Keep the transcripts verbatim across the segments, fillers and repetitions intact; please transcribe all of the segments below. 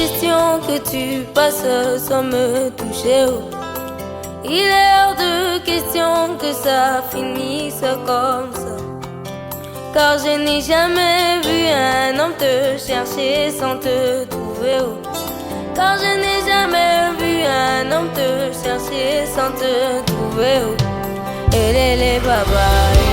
question que tu passes sans me toucher. Oh. Il est hors de question que ça finisse comme ça. Car je n'ai jamais vu un homme te chercher sans te trouver. Oh. Car je n'ai jamais vu un homme te chercher sans te trouver. Oh. Et les les baba.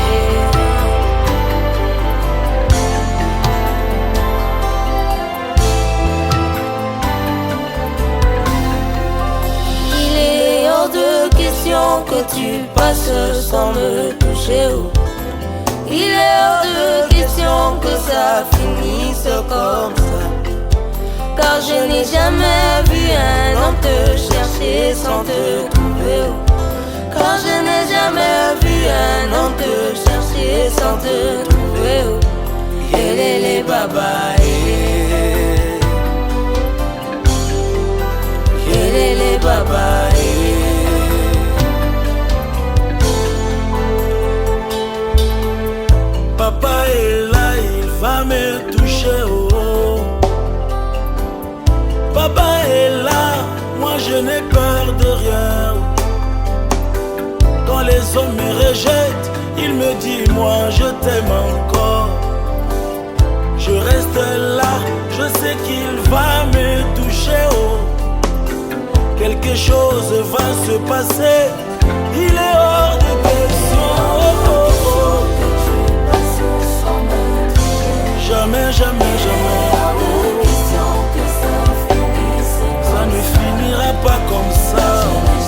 Que tu passes sans me toucher. Oh. Il est hors de question que ça finisse comme ça. Car je n'ai jamais vu un homme te chercher sans te trouver. Oh. Car je n'ai jamais vu un homme te chercher sans te trouver. Oh. Et les les baba. Et les les baba. Papa est là, il va me toucher. Oh, oh. Papa est là, moi je n'ai peur de rien. Quand les hommes me rejettent, il me dit moi je t'aime encore. Je reste là, je sais qu'il va me toucher. Oh. Quelque chose va se passer, il est hors de question. Oh, oh, oh. Jamais, jamais, jamais. Oh. Ça ne finira pas comme ça.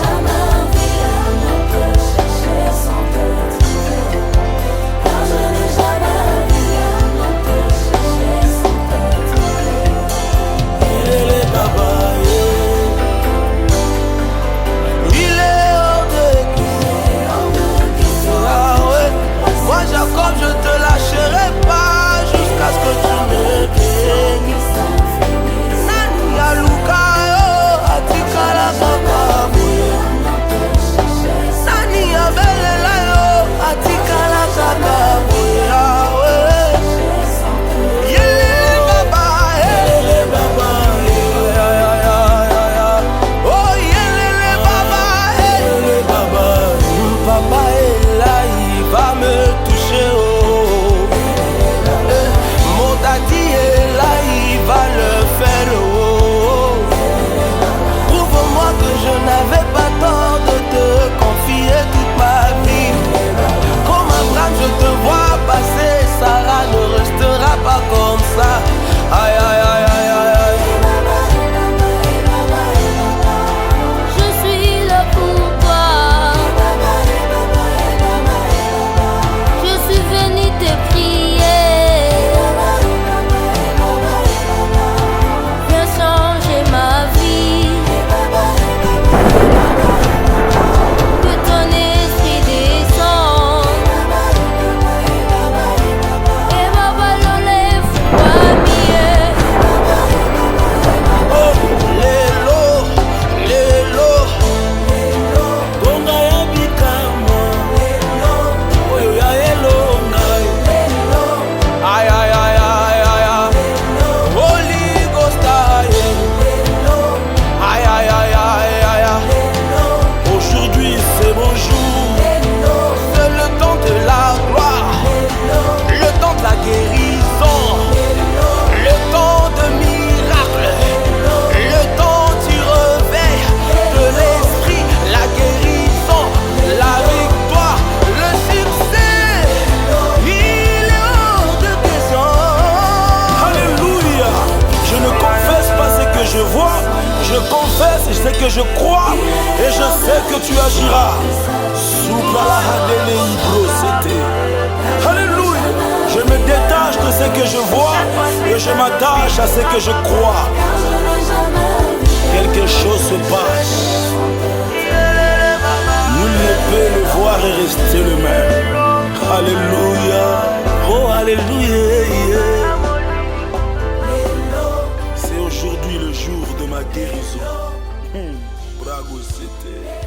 Je sais que je crois et je sais que tu agiras. Alléluia. Je me détache de ce que je vois et je m'attache à ce que je crois. Quelque chose se passe. Nul ne peut le voir et rester le même. Alléluia. Oh, alléluia. C'est aujourd'hui le jour de ma guérison. Hmm. Bravo, c'était.